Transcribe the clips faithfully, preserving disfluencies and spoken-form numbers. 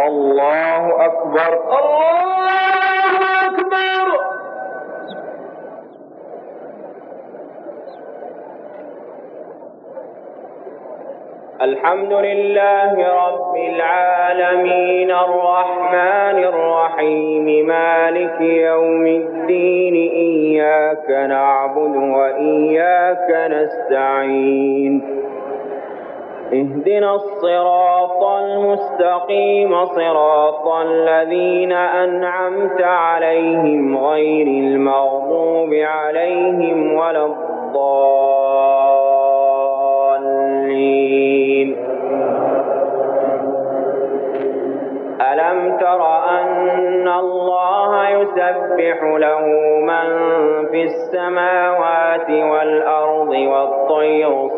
الله أكبر الله أكبر. الحمد لله رب العالمين الرحمن الرحيم مالك يوم الدين إياك نعبد وإياك نستعين اهدنا الصراط المستقيم صراط الذين أنعمت عليهم غير المغضوب عليهم ولا الضالين. ألم تر أن الله يسبح له من في السماوات والأرض والطير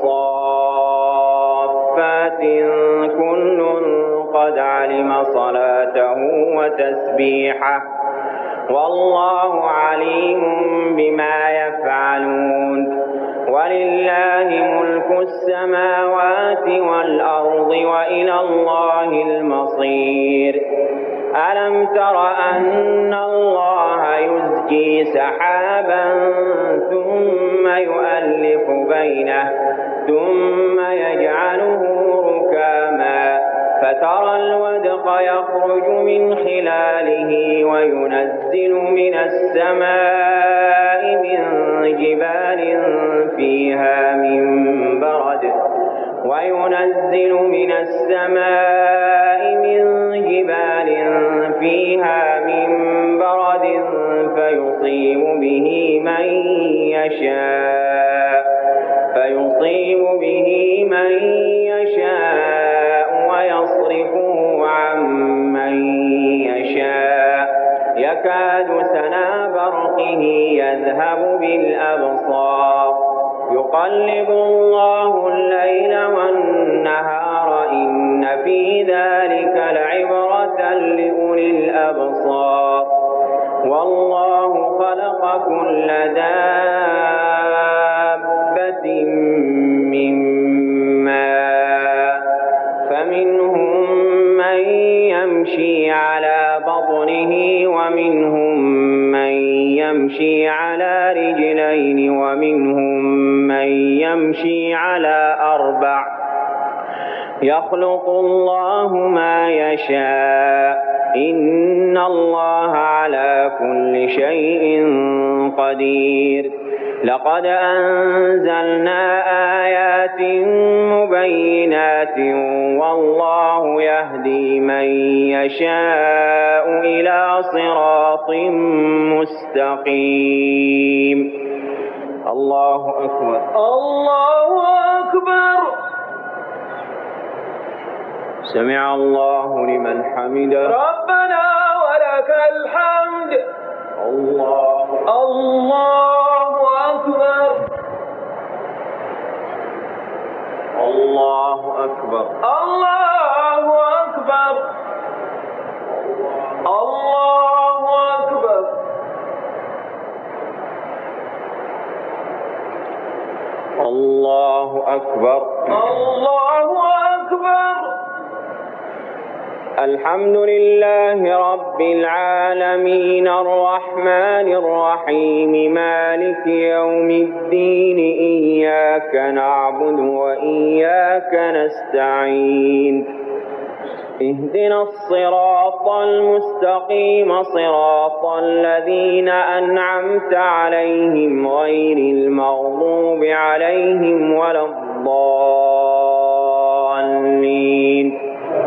صافات كل قد علم صلاته وتسبيحه والله عليم بما يفعلون. ولله ملك السماوات والأرض وإلى الله المصير. ألم تر أن الله يزجي سحابا ثم يؤلف بينه ثم يجعله ركاما فترى الودق يخرج من خلاله وينزل من السماء من جبال فيها من برد وينزل من السماء من جبال فيها من برد فيصيب به من يشاء فيصيب به من يشاء ويصرفه عن من يشاء يكاد سنا برقه يذهب بالأبصار يقلب الله الليل والنهار إن في ذلك لعبرة لأولي الأبصار. والله خلق كل دابة من ماء فمنهم من يمشي على بطنه ومنهم من يمشي على رجلين ومنهم من يمشي على أربع يخلق الله ما يشاء إن الله على كل شيء قدير. لقد أنزلنا آيات مبينات والله يهدي من يشاء إلى صراط مستقيم. الله أكبر الله أكبر. سمع الله لمن حمده ربنا ولك الحمد. الله الله أكبر. الله أكبر الله أكبر. الله أكبر. الله أكبر. الله أكبر. الحمد لله رب العالمين الرحمن الرحيم مالك يوم الدين إياك نعبد وإياك نستعين اهدنا الصراط المستقيم صراط الذين أنعمت عليهم غير المغضوب عليهم ولا الضالين.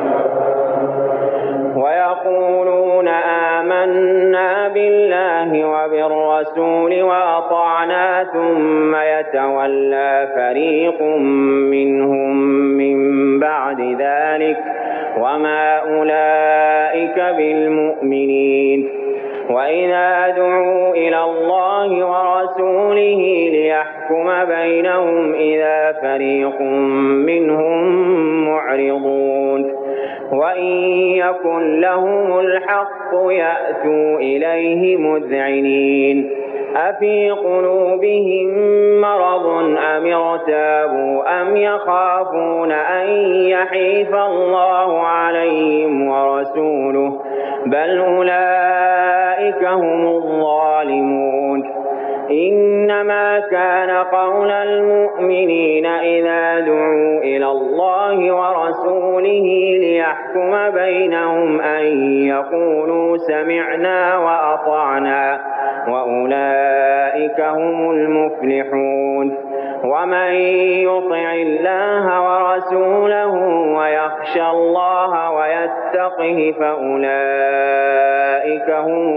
ويقولون آمنا بالله وبالرسول وأطعنا ثم يتولى فريق منهم من بعد ذلك وما أولئك بالمؤمنين. وإذا دعوا إلى الله ورسوله ليحكم بينهم إذا فريق منهم معرضون. وإن يكن لهم الحق يأتوا إليه مذعنين. أفي قلوبهم مرض أم ارتابوا أم يخافون أن يحيف الله عليهم ورسوله بل أولئك هم الظالمون. إنما كان قول المؤمنين إذا دعوا إلى الله ورسوله ليحكم بينهم أن يقولوا سمعنا وأطعنا وأولئك هم المفلحون. ومن يطع الله ورسوله ويخشى الله ويتقه فأولئك هم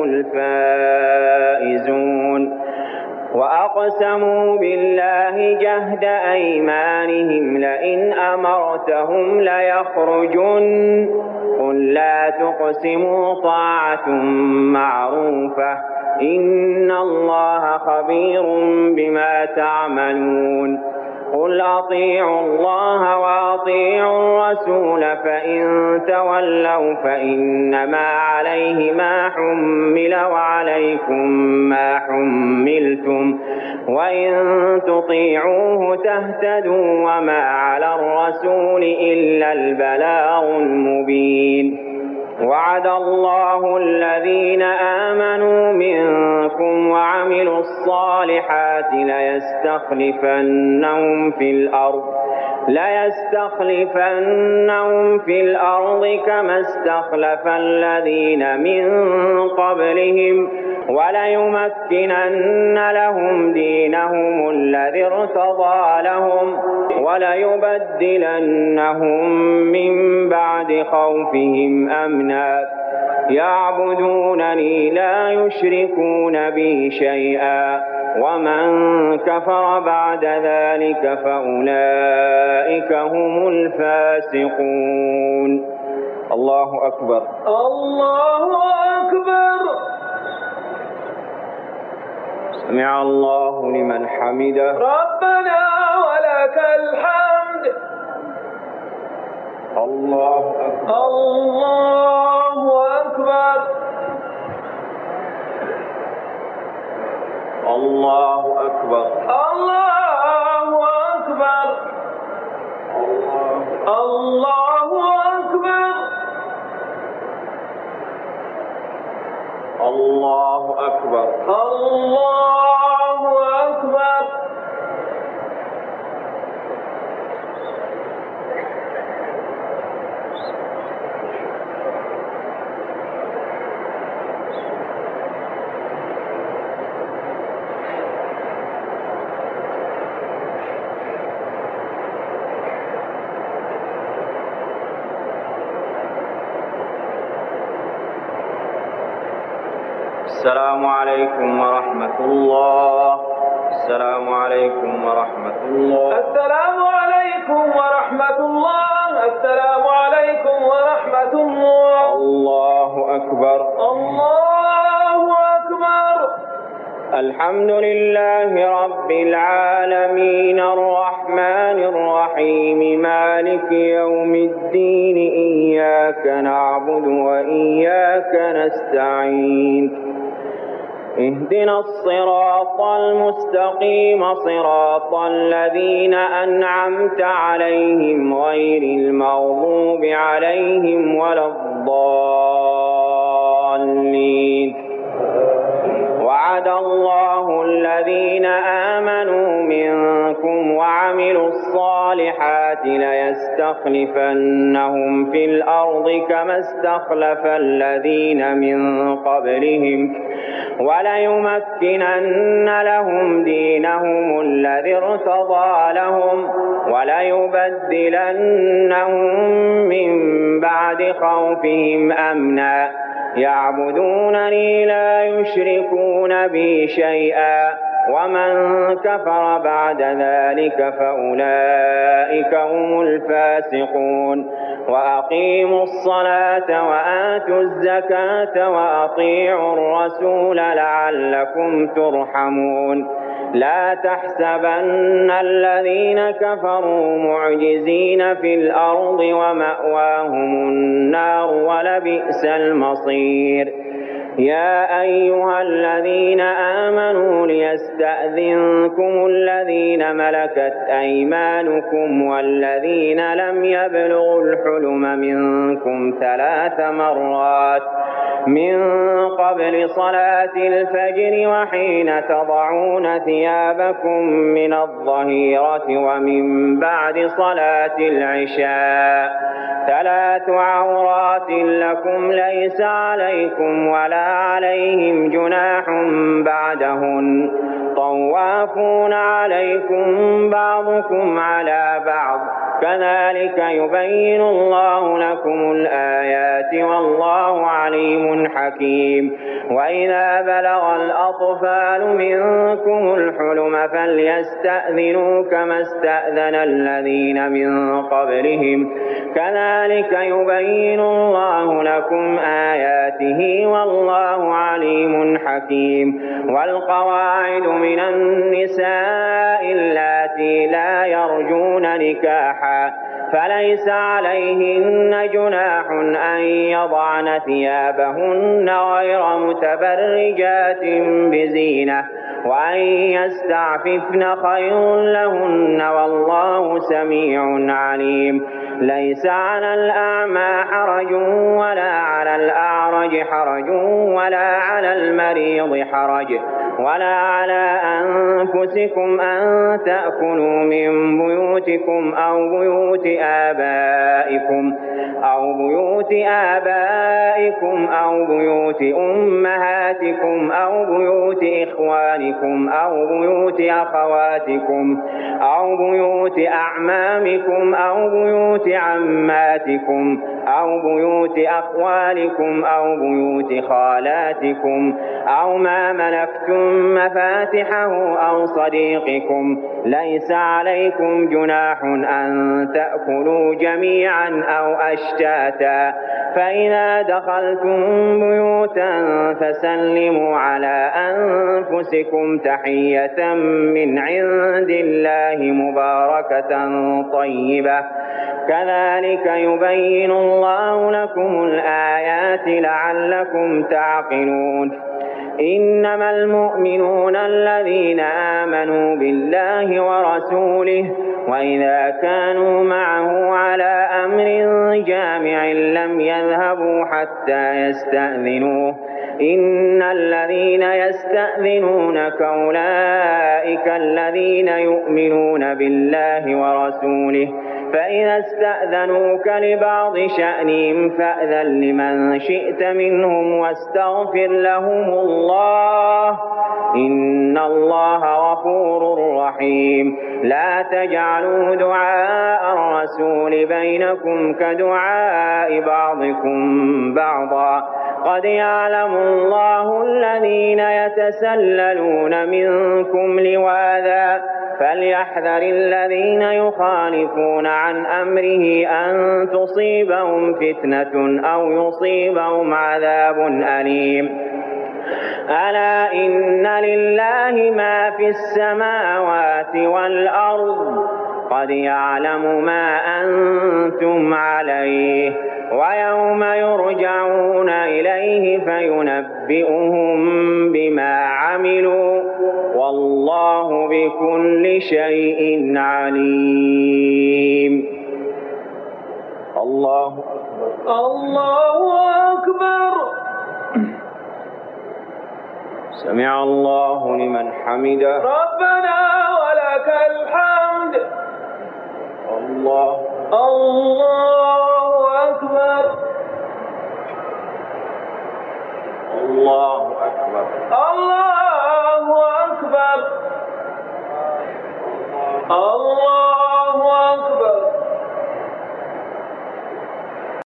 الفائزون. وأقسموا بالله جهد أيمانهم لئن أمرتهم ليخرجن قل لا تقسموا طاعة معروفة إن الله خبير بما تعملون. قل أطيعوا الله وأطيعوا الرسول فإن تولوا فإنما عليه ما حمل وعليكم ما حملتم وإن تطيعوه تهتدوا وما على الرسول إلا البلاغ المبين. وعد الله الذين آمنوا منكم وعملوا الصالحات ليستخلفنهم في الأرض ليستخلفنهم في الأرض كما استخلف الذين من قبلهم وليمكنن لهم دينهم الذي ارتضى لهم وليبدلنهم من بعد خوفهم أمنا يعبدونني لا يشركون بي شيئا ومن كفر بعد ذلك فأولئك هم الفاسقون. الله أكبر. الله أكبر. سمع الله لمن حمده. ربنا ولك الحمد. الله أكبر. الله أكبر. الله أكبر. الله أكبر. الله أكبر. الله أكبر. الله أكبر. السلام عليكم ورحمة الله. السلام عليكم ورحمة الله. السلام عليكم ورحمة الله. السلام عليكم ورحمة الله. الله أكبر. الله أكبر. الحمد لله رب العالمين الرحمن الرحيم مالك يوم الدين إياك نعبد وإياك نستعين اهدنا الصراط المستقيم صراط الذين أنعمت عليهم غير المغضوب عليهم ولا الضالين. وعد الله الذين آمنوا منكم وعملوا الصالحات ليستخلفنهم في الأرض كما استخلف الذين من قبلهم وليمكنن لهم دينهم الذي ارتضى لهم وليبدلنهم من بعد خوفهم أمنا يعبدونني لا يشركون بي شيئا ومن كفر بعد ذلك فأولئك هم الفاسقون. وأقيموا الصلاة وآتوا الزكاة وأطيعوا الرسول لعلكم ترحمون. لا تحسبن الذين كفروا معجزين في الأرض ومأواهم النار ولبئس المصير. يا أيها الذين آمنوا ليستأذنكم الذين ملكت أيمانكم والذين لم يبلغوا الحلم منكم ثلاث مرات من قبل صلاة الفجر وحين تضعون ثيابكم من الظهيرة ومن بعد صلاة العشاء ثلاث عورات لكم ليس عليكم ولا عليهم جناح بعدهن طوافون عليكم بعضكم على بعض كذلك يبين الله لكم الآيات والله عليم حكيم وإذا بلغ الأطفال منكم الحلم فليستأذنوا كما استأذن الذين من قبلهم كذلك يبين الله لكم آياته والله عليم حكيم والقواعد من النساء اللاتي لا يرجون نكاحا فليس عليهن جناح أن يضعن ثيابهن غير متبرجات بزينة وأن يستعففن خير لهن والله سميع عليم ليس على الأعمى حرج ولا على الأعرج حرج ولا على المريض حرج ولا على أنفسكم أن تأكلوا من بيوتكم أو بيوت آبائكم أو بيوت آبائكم أو بيوت أمهاتكم أو بيوت إخوانكم أو بيوت أخواتكم أو بيوت أعمامكم أو بيوت عماتكم أو بيوت أخوالكم أو بيوت خالاتكم أو ما ملكتم مفاتحه أو صديقكم ليس عليكم جناح أن تأكلوا جميعا أو أشتاتا فإذا دخلتم بيوتا فسلموا على أنفسكم تحية من عند الله مباركة طيبة كذلك يبين الله لكم الآيات لعلكم تعقلون إنما المؤمنون الذين آمنوا بالله ورسوله وإذا كانوا معه على أمر جامع لم يذهبوا حتى يستأذنوه إن الذين يستأذنونك أولئك الذين يؤمنون بالله ورسوله فإذا استأذنوك لبعض شأنهم فأذن لمن شئت منهم واستغفر لهم الله إن الله غفور رحيم لا تجعلوا دعاء الرسول بينكم كدعاء بعضكم بعضا قد يعلم الله الذين يتسللون منكم لواذا فليحذر الذين يخالفون عن أمره أن تصيبهم فتنة أو يصيبهم عذاب أليم ألا إن لله ما في السماوات والأرض قد يعلم ما أنتم عليه ويوم يرجعون إليه فينبئهم بما عملوا والله بكل شيء عليم. الله الله أكبر. سمع الله لمن حمده. ربنا ولك الحمد. الله الله أكبر. الله أكبر. الله أكبر. الله